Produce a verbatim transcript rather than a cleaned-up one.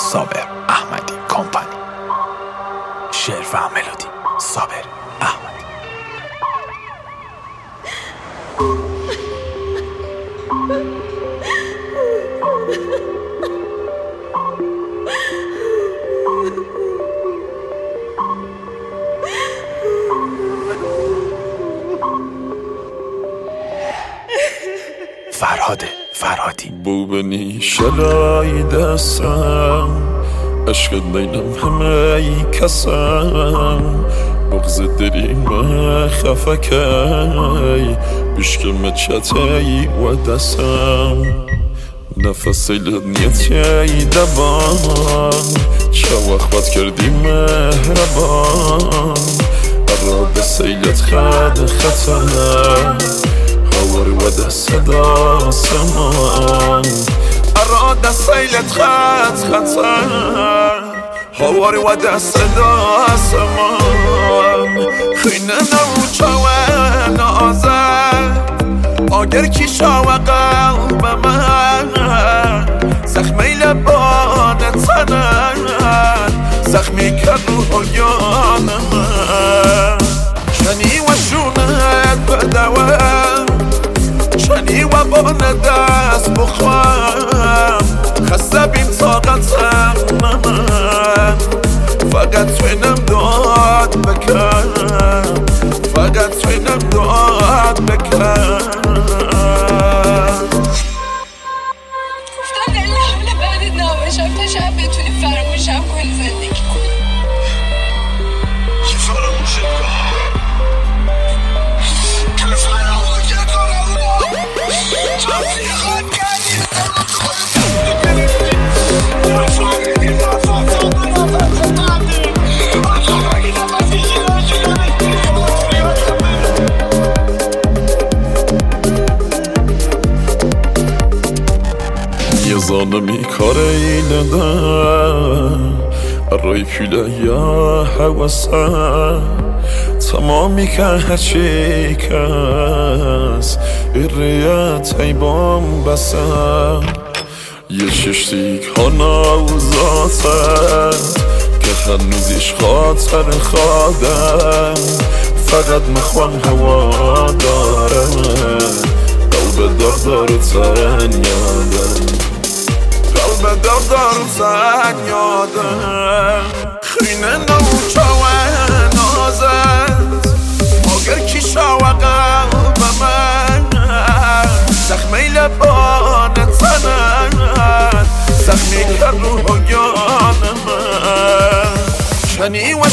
صابر احمدی کمپانی. شعر و ملودی صابر احمدی. فرهاد فرهادی. بو بنی شلای دستم عشق لیلم همه ای کسم بغز دریم خفکی بشکم چطایی و دستم نفس نیتی دبان چه وقت بد کردی مهربان اراد سیلت خد خطم هواری و دست داستمان اراد سیلت خد خطم هواری و دست داستمان خینه نوچه و نازد آگر کشا و قلب من زخمی لبان تنن زخمی کرد روح یان من چنی و شونت بدوم چنی و بان دست بخوام خسته بیم طاقتم من فقط توینم داد بکن فقط توینم داد بکن گفتم در لحظه بعدت نباشم تا شب بتونی فراموشم کنی زندگی کنی. چی فراموشت کنم؟ که فراموشت کنم تو خیخان کردی یه زانمی کار اینه دن رای پیله یا حواسم تمامی که هرچی کس ایریت ایبام بسم یه ششتیک ها نوزاتم که هنوزیش خاطر خادم فقط مخوان هوا دارم قلب دار دار تن یادم قلب دار دار تن یادم خینه نوچه و نازد مگر کشا و قلب من زخمی لبان تنن زخمی کرد روح یان من چنی و